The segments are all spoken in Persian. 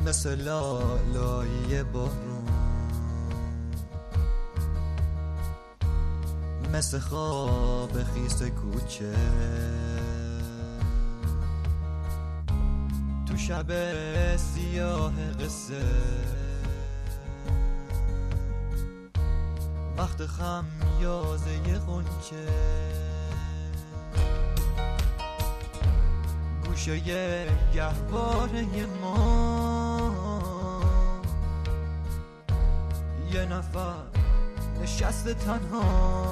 مثل لالایی بارون، مثل خواب خیس کوچه تو شب سیاه قصه، وقت خمیازه غنچه گوشه گهواره ما، یه نفر نشست تنها،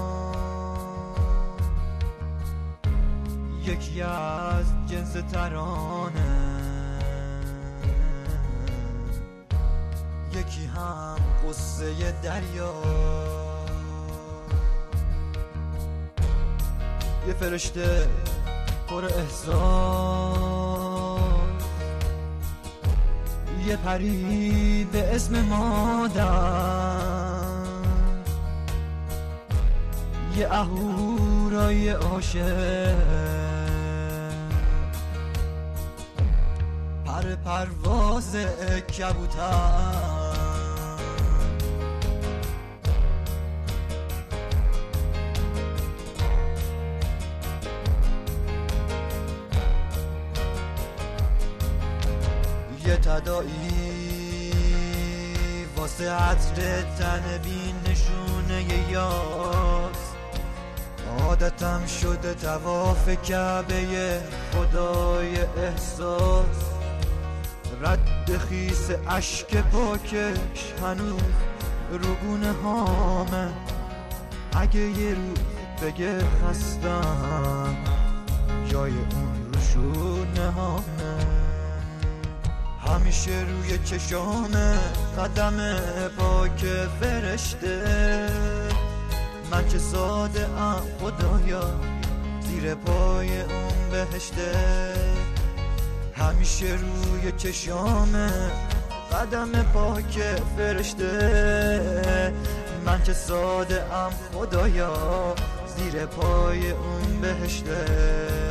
یکی از جنس ترانه، یکی هم قصه دریا. یه فرشته پر احساس، یه پری به اسم مادر، یه اهورای عاشق، پرواز کبوتر. یه تداعی واسه عطر تن بی نشونه یاس، عادتم شده طواف کعبه خدای احساس، رد خیس اشک پاکش هنوز روگونه هامه، اگه یه روز بگه خستم جای اون رو شونه هامه، همیشه روی چشامه قدم پاک فرشته، من که ساده ام خدایا زیر پای اون بهشته، همیشه روی چشامه قدم پاک فرشته، من که ساده ام خدایا زیر پای اون بهشته.